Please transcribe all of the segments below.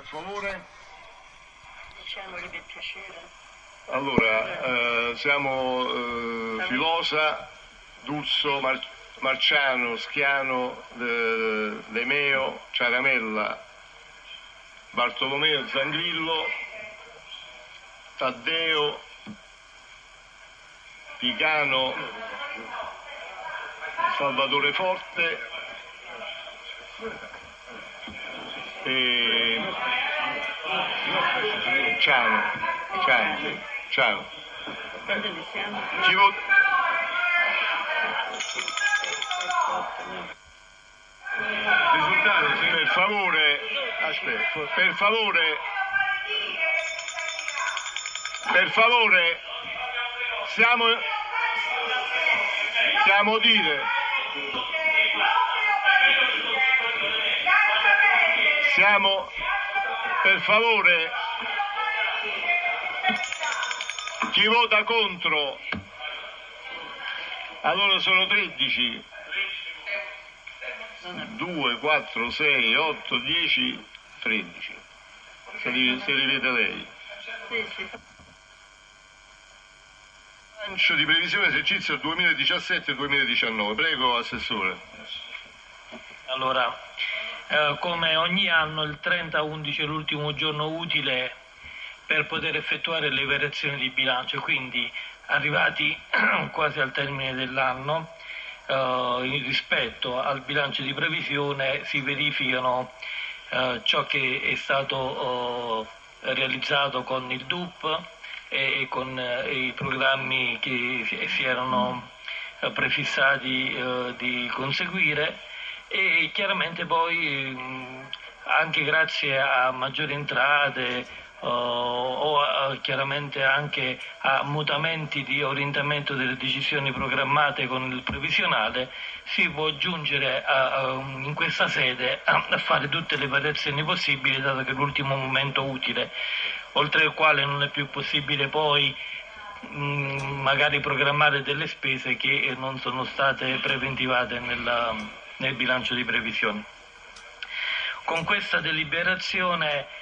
a favore? Diciamoli per piacere. Allora, siamo Filosa, D'Urso, Marciano, Schiano, Lemeo, Ciaramella, Bartolomeo, Zangrillo, Taddeo, Picano, Salvatore Forte e Ciano. Chi vota? Per favore, aspetta, per favore, siamo per favore, chi vota contro? Allora sono 13. 2, 4, 6, 8, 10, 13. Se li vede lei. Bilancio di previsione esercizio 2017-2019. Prego, Assessore. Allora, come ogni anno il 30/11 è l'ultimo giorno utile per poter effettuare le variazioni di bilancio, quindi arrivati quasi al termine dell'anno, rispetto al bilancio di previsione si verificano ciò che è stato realizzato con il DUP e con i programmi che si erano prefissati di conseguire, e chiaramente poi anche grazie a maggiori entrate chiaramente anche a mutamenti di orientamento delle decisioni programmate con il previsionale, si può giungere in questa sede a fare tutte le variazioni possibili, dato che è l'ultimo momento utile, oltre al quale non è più possibile poi magari programmare delle spese che non sono state preventivate nel bilancio di previsione. Con questa deliberazione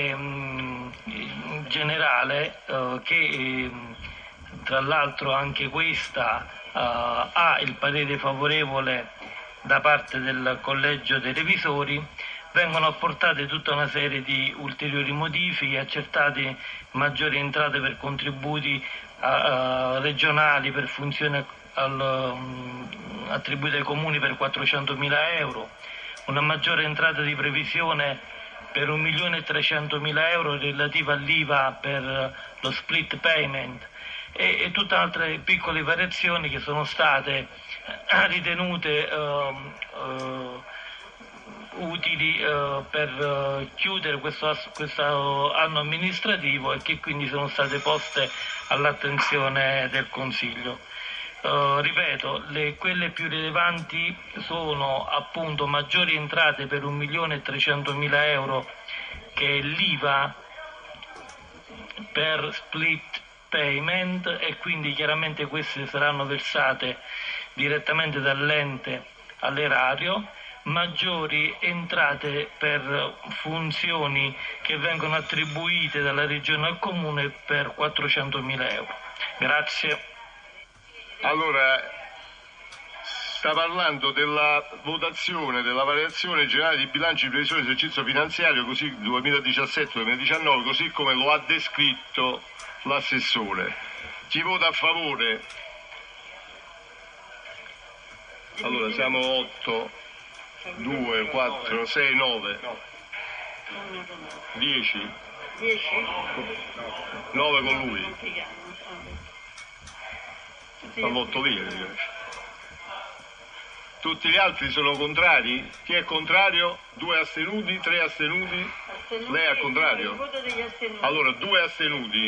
generale, che tra l'altro anche questa ha il parere favorevole da parte del Collegio dei Revisori, vengono apportate tutta una serie di ulteriori modifiche, accertate maggiori entrate per contributi regionali per funzioni attribuite ai comuni per 400.000 euro, una maggiore entrata di previsione per 1.300.000 euro relativa all'IVA per lo split payment e tutte altre piccole variazioni che sono state ritenute utili per chiudere questo anno amministrativo e che quindi sono state poste all'attenzione del Consiglio. Ripeto, quelle più rilevanti sono appunto maggiori entrate per 1.300.000 euro, che è l'IVA per split payment, e quindi chiaramente queste saranno versate direttamente dall'ente all'erario, maggiori entrate per funzioni che vengono attribuite dalla Regione al Comune per 400.000 euro. Grazie. Allora, sta parlando della votazione della variazione generale di bilancio di previsione di esercizio finanziario così 2017-2019, così come lo ha descritto l'assessore. Chi vota a favore? Allora siamo 8, 2, 4, 6, 9, 10, 9 con lui. Voto lì. Tutti gli altri sono contrari? Chi è contrario? 2 astenuti, 3 astenuti? Lei è al contrario? Allora 2 astenuti,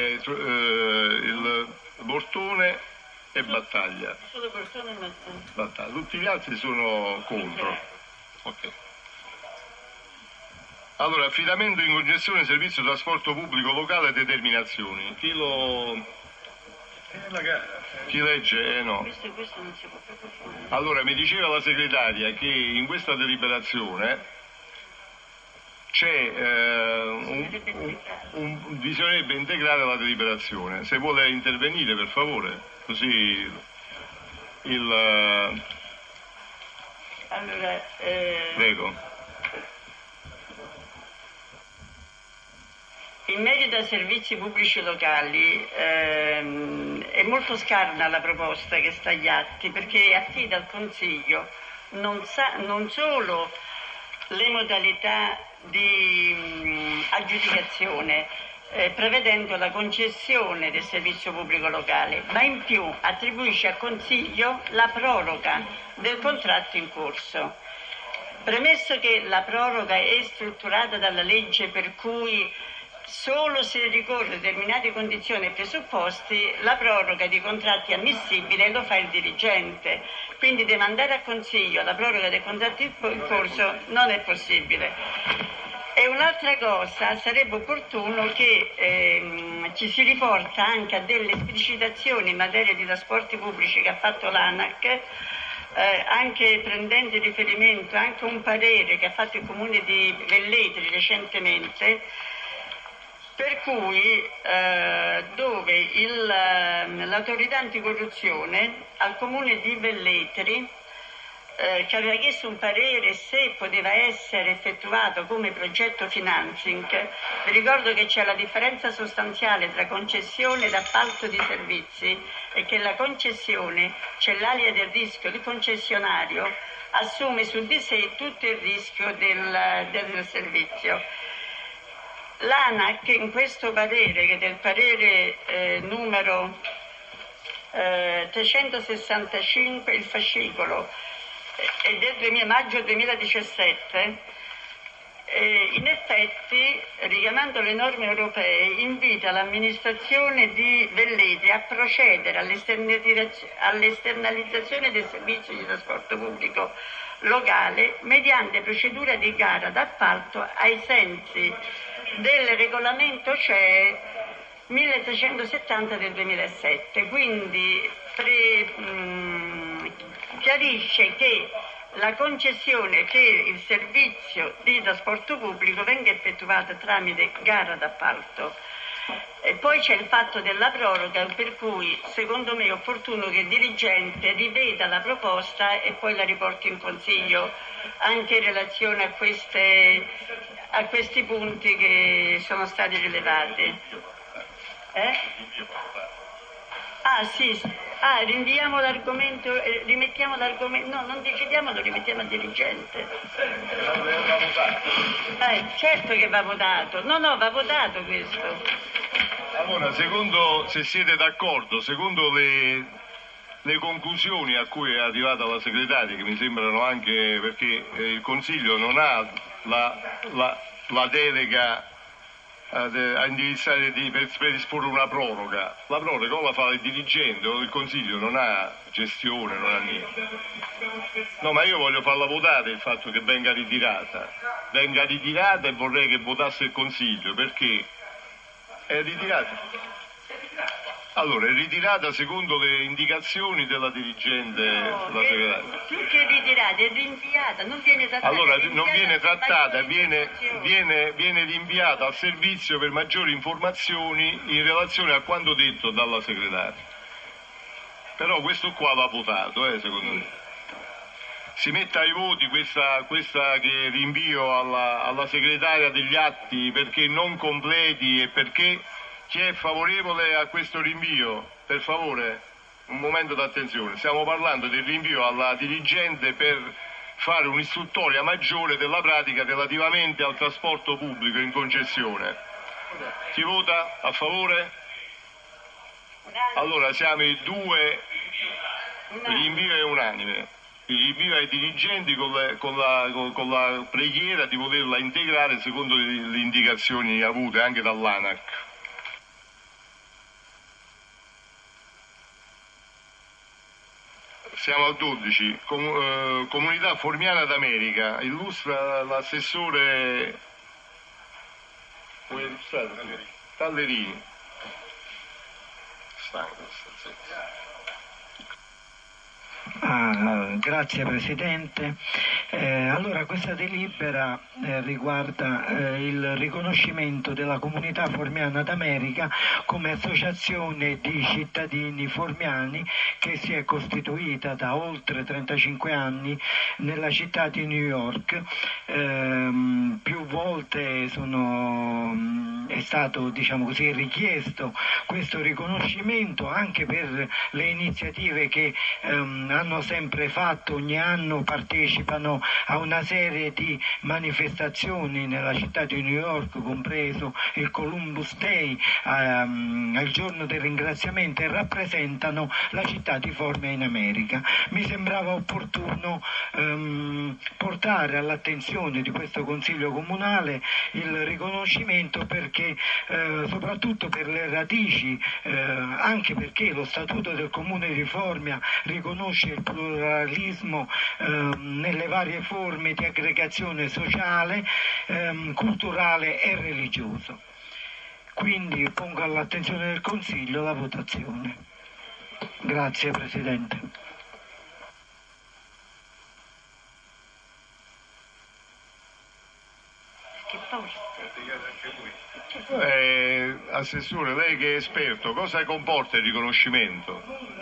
il Bortone e Battaglia. Tutti gli altri sono contro. Ok. Allora, affidamento in congestione servizio trasporto pubblico locale, determinazioni. Chi legge? No. Questo non si può proprio fare. Allora, mi diceva la segretaria che in questa deliberazione c'è bisognerebbe integrare la deliberazione. Se vuole intervenire, per favore, così il... Allora, Prego. in merito ai servizi pubblici locali è molto scarna la proposta che sta agli atti, perché affida al Consiglio non solo le modalità di aggiudicazione, prevedendo la concessione del servizio pubblico locale, ma in più attribuisce al Consiglio la proroga del contratto in corso. Premesso che la proroga è strutturata dalla legge per cui solo se ricorre a determinate condizioni e presupposti la proroga di contratti ammissibile lo fa il dirigente, quindi demandare al Consiglio la proroga dei contratti in corso non è possibile. E un'altra cosa, sarebbe opportuno che ci si riporta anche a delle esplicitazioni in materia di trasporti pubblici che ha fatto l'ANAC, anche prendendo in riferimento anche un parere che ha fatto il Comune di Velletri recentemente, per cui dove l'autorità anticorruzione al Comune di Velletri, che aveva chiesto un parere se poteva essere effettuato come progetto financing, vi ricordo che c'è la differenza sostanziale tra concessione ed appalto di servizi e che la concessione c'è l'alea del rischio, il concessionario assume su di sé tutto il rischio del servizio. L'ANAC in questo parere, che è del parere numero 365, il fascicolo, è del maggio 2017, in effetti, richiamando le norme europee, invita l'amministrazione di Velletri a procedere all'esternalizzazione del servizio di trasporto pubblico locale mediante procedura di gara d'appalto ai sensi del regolamento CEE 1370 del 2007, quindi chiarisce che la concessione che il servizio di trasporto pubblico venga effettuata tramite gara d'appalto. E poi c'è il fatto della proroga, per cui secondo me è opportuno che il dirigente riveda la proposta e poi la riporti in Consiglio anche in relazione a questi punti che sono stati rilevati. Rinviamo l'argomento, rimettiamo l'argomento, no, non decidiamo, lo rimettiamo al dirigente. Certo che va votato, no, va votato questo. Allora, se siete d'accordo, secondo le conclusioni a cui è arrivata la segretaria, che mi sembrano anche, perché il Consiglio non ha la delega a indirizzare per predisporre una proroga. La proroga o la fa il dirigente o il Consiglio, non ha gestione, non ha niente. No, ma io voglio farla votare il fatto che venga ritirata e vorrei che votasse il Consiglio, perché è ritirata. Allora, è ritirata secondo le indicazioni della dirigente, la segretaria. Più che ritirata, è rinviata, non viene trattata. Allora, non viene trattata, viene rinviata al servizio per maggiori informazioni in relazione a quanto detto dalla segretaria. Però questo qua va votato, secondo me. Si metta ai voti questa che rinvio alla segretaria degli atti perché non completi e perché... Chi è favorevole a questo rinvio, per favore, un momento d'attenzione. Stiamo parlando del rinvio alla dirigente per fare un'istruttoria maggiore della pratica relativamente al trasporto pubblico in concessione. Si vota a favore? Allora siamo i due, rinvio è unanime. Il rinvio ai dirigenti con la preghiera di volerla integrare secondo le indicazioni avute anche dall'ANAC. Siamo al 12, Comunità Formiana d'America, illustra l'assessore Tallerini. Grazie Presidente. Allora, questa delibera riguarda il riconoscimento della comunità formiana d'America come associazione di cittadini formiani che si è costituita da oltre 35 anni nella città di New York. Più volte è stato, diciamo così, richiesto questo riconoscimento anche per le iniziative che hanno sempre fatto. Ogni anno partecipano a una serie di manifestazioni nella città di New York, compreso il Columbus Day, il giorno del ringraziamento, e rappresentano la città di Formia in America. Mi sembrava opportuno portare all'attenzione di questo Consiglio Comunale il riconoscimento, perché soprattutto per le radici, anche perché lo Statuto del Comune di Formia riconosce il pluralismo nelle varie forme di aggregazione sociale, culturale e religioso. Quindi pongo all'attenzione del Consiglio la votazione. Grazie Presidente. Che forte. Assessore, lei che è esperto, cosa comporta il riconoscimento?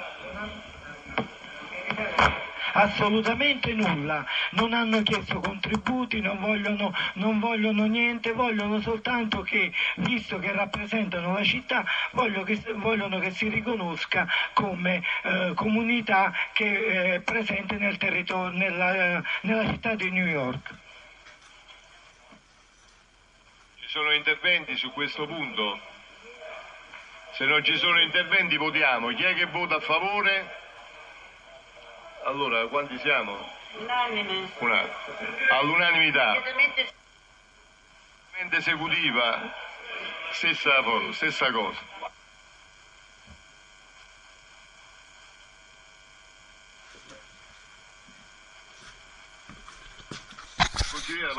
Assolutamente nulla, non hanno chiesto contributi, non vogliono niente, vogliono soltanto che, visto che rappresentano la città, vogliono che si riconosca come comunità che è presente nel territorio, nella città di New York. Ci sono interventi su questo punto? Se non ci sono interventi votiamo. Chi è che vota a favore? Allora, quanti siamo? Unanime. All'unanimità. Esecutiva, stessa cosa. Consigliere,